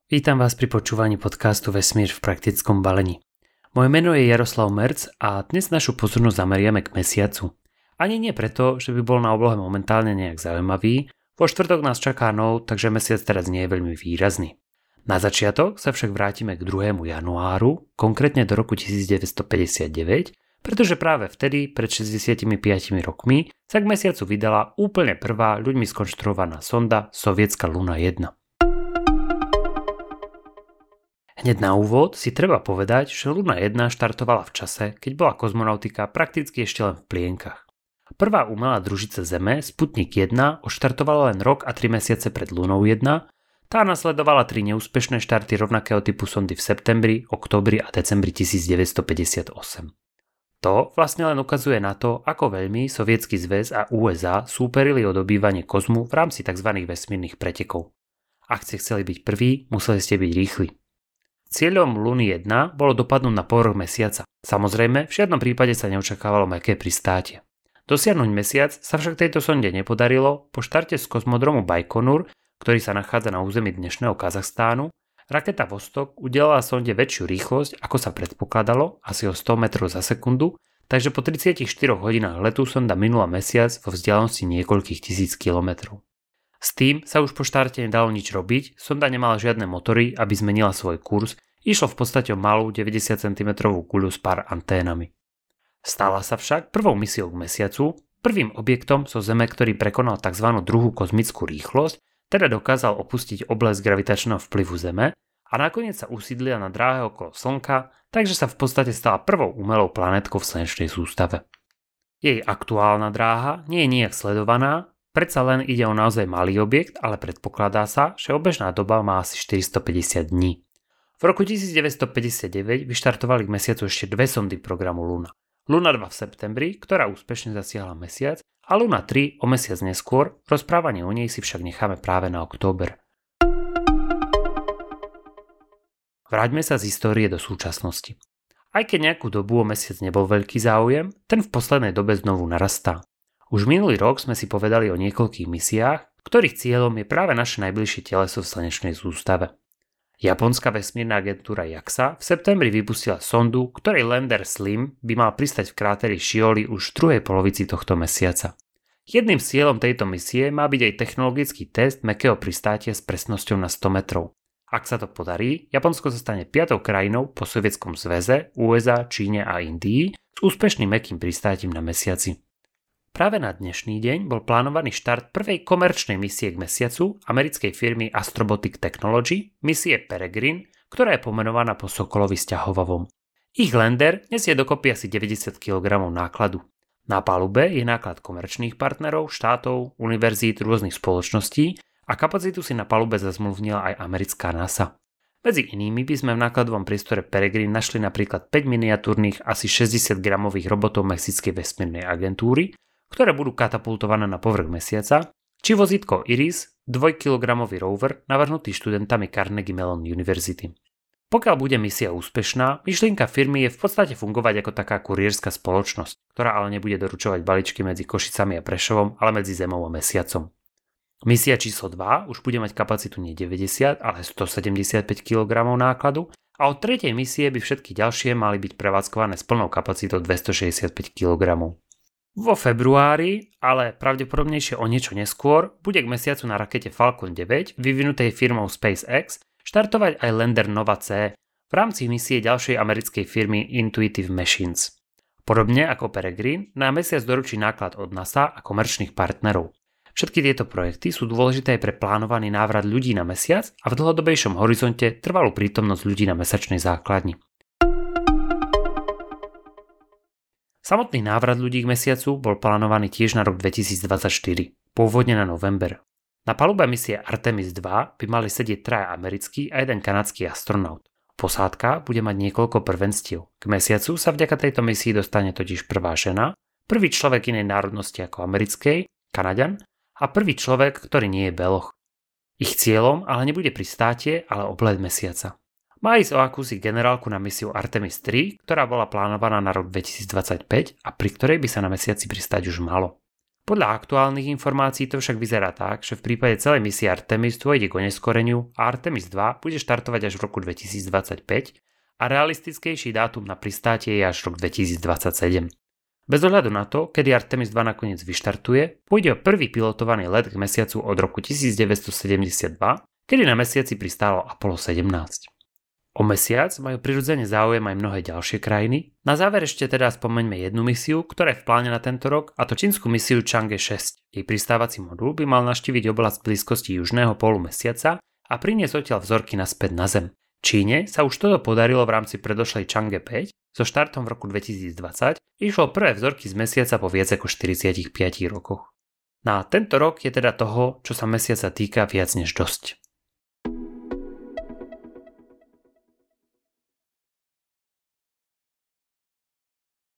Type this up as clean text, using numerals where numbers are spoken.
Vítam vás pri počúvaní podcastu Vesmír v praktickom balení. Moje meno je Jaroslav Merc a dnes našu pozornosť zameriame k mesiacu. Ani nie preto, že by bol na oblohe momentálne nejak zaujímavý, vo štvrtok nás čaká nov, takže mesiac teraz nie je veľmi výrazný. Na začiatok sa však vrátime k 2. januáru, konkrétne do roku 1959, pretože práve vtedy, pred 65 rokmi, sa k mesiacu vydala úplne prvá ľuďmi skonštruovaná sonda sovietská Luna 1. Hneď na úvod si treba povedať, že Luna 1 štartovala v čase, keď bola kozmonautika prakticky ešte len v plienkach. Prvá umelá družica Zeme, Sputnik 1, odštartovala len rok a 3 mesiace pred Lunou 1, tá nasledovala 3 neúspešné štarty rovnakého typu sondy v septembri, októbri a decembri 1958. To vlastne len ukazuje na to, ako veľmi Sovietsky zväz a USA súperili o dobývanie kozmu v rámci tzv. Vesmírnych pretekov. Ak ste chceli byť prví, museli ste byť rýchli. Cieľom Luny 1 bolo dopadnúť na povrch mesiaca. Samozrejme, v žiadnom prípade sa neočakávalo mäkké pristátie. Dosiahnuť mesiac sa však tejto sonde nepodarilo. Po štarte z kozmodromu Bajkonur, ktorý sa nachádza na území dnešného Kazachstánu, raketa Vostok udelala sonde väčšiu rýchlosť, ako sa predpokladalo, asi o 100 metrov za sekundu, takže po 34 hodinách letu sonda minula mesiac vo vzdialenosti niekoľkých tisíc kilometrov. S tým sa už po štarte nedalo nič robiť, sonda nemala žiadne motory, aby zmenila svoj kurz, išlo v podstate o malú 90 cm guľu s pár anténami. Stala sa však prvou misiou k mesiacu, prvým objektom zo Zeme, ktorý prekonal tzv. Druhú kozmickú rýchlosť, teda dokázal opustiť oblasť gravitačného vplyvu Zeme a nakoniec sa usídlila na dráhe okolo Slnka, takže sa v podstate stala prvou umelou planetkou v slnečnej sústave. Jej aktuálna dráha nie je nijak sledovaná, predsa len ide o naozaj malý objekt, ale predpokladá sa, že obežná doba má asi 450 dní. V roku 1959 vyštartovali k mesiacu ešte 2 sondy programu Luna. Luna 2 v septembri, ktorá úspešne zasiahla mesiac, a Luna 3 o mesiac neskôr, rozprávanie o nej si však necháme práve na október. Vráťme sa z histórie do súčasnosti. Aj keď nejakú dobu o mesiac nebol veľký záujem, ten v poslednej dobe znovu narastá. Už minulý rok sme si povedali o niekoľkých misiách, ktorých cieľom je práve naše najbližšie teleso v slnečnej sústave. Japonská vesmírna agentúra JAXA v septembri vypustila sondu, ktorej lander SLIM by mal pristať v kráteri Shioli už v druhej polovici tohto mesiaca. Jedným z cieľom tejto misie má byť aj technologický test mäkkého pristátia s presnosťou na 100 metrov. Ak sa to podarí, Japonsko sa stane 5. krajinou po Sovietskom zväze, USA, Číne a Indii s úspešným mäkkým pristátím na mesiaci. Práve na dnešný deň bol plánovaný štart prvej komerčnej misie k mesiacu americkej firmy Astrobotic Technology, misie Peregrine, ktorá je pomenovaná po Sokolovi sťahovavom. Ich lander nesie dokopy asi 90 kg nákladu. Na palube je náklad komerčných partnerov, štátov, univerzít, rôznych spoločností a kapacitu si na palube zazmluvnila aj americká NASA. Medzi inými by sme v nákladovom priestore Peregrine našli napríklad 5 miniatúrnych asi 60-gramových robotov Mexickej vesmírnej agentúry, ktoré budú katapultované na povrch mesiaca, či vozítko Iris, 2-kilogramový rover navrhnutý študentami Carnegie Mellon University. Pokiaľ bude misia úspešná, myšlienka firmy je v podstate fungovať ako taká kurierská spoločnosť, ktorá ale nebude doručovať balíčky medzi Košicami a Prešovom, ale medzi Zemou a Mesiacom. Misia číslo 2 už bude mať kapacitu nie 90, ale 175 kg nákladu a od tretej misie by všetky ďalšie mali byť prevádzkované s plnou kapacitou 265 kg. Vo februári, ale pravdepodobnejšie o niečo neskôr, bude k mesiacu na rakete Falcon 9, vyvinutej firmou SpaceX, štartovať aj lander Nova C v rámci misie ďalšej americkej firmy Intuitive Machines. Podobne ako Peregrine, na mesiac doručí náklad od NASA a komerčných partnerov. Všetky tieto projekty sú dôležité aj pre plánovaný návrat ľudí na mesiac a v dlhodobejšom horizonte trvalú prítomnosť ľudí na mesačnej základni. Samotný návrat ľudí k mesiacu bol plánovaný tiež na rok 2024, pôvodne na november. Na palube misie Artemis 2 by mali sedieť 3 americkí a 1 kanadský astronaut. Posádka bude mať niekoľko prvenstiev. K mesiacu sa vďaka tejto misii dostane totiž prvá žena, prvý človek inej národnosti ako americkej, Kanaďan, a prvý človek, ktorý nie je beloch. Ich cieľom ale nebude pristátie, ale oblet mesiaca. Má ísť o akúsi generálku na misiu Artemis 3, ktorá bola plánovaná na rok 2025 a pri ktorej by sa na mesiaci pristáť už malo. Podľa aktuálnych informácií to však vyzerá tak, že v prípade celej misie Artemis dôjde k oneskoreniu a Artemis 2 bude štartovať až v roku 2025 a realistickejší dátum na pristátie je až rok 2027. Bez ohľadu na to, kedy Artemis 2 nakoniec vyštartuje, pôjde o prvý pilotovaný let k mesiacu od roku 1972, kedy na mesiaci pristálo Apollo 17. O mesiac majú prirodzene záujem aj mnohé ďalšie krajiny. Na záver ešte teda spomeňme jednu misiu, ktorá je v pláne na tento rok, a to čínsku misiu Chang'e 6. Jej pristávací modul by mal navštíviť oblasť v blízkosti južného pólu mesiaca a priniesť odtiaľ vzorky naspäť na Zem. Číne sa už toto podarilo v rámci predošlej Chang'e 5 so štartom v roku 2020. Išlo prvé vzorky z mesiaca po viac ako 45 rokoch. Na tento rok je teda toho, čo sa mesiaca týka, viac než dosť.